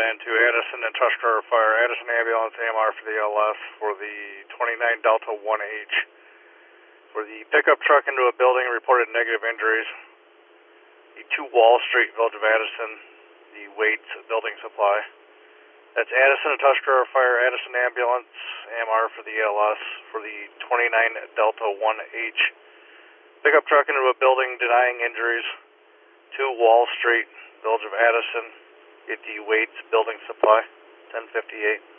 into Addison and Tuscarora Fire. Addison Ambulance AMR for the LS for the 29 Delta 1H. For the pickup truck into a building reported negative injuries. The 2 Wall Street, Village of Addison, the Waits Building Supply. That's Addison and Tuscarora Fire, Addison Ambulance AMR for the LS for the 29 Delta 1H. Pickup truck into a building denying injuries. 2 Wall Street, Village of Addison, get the Waits Building Supply, 1058.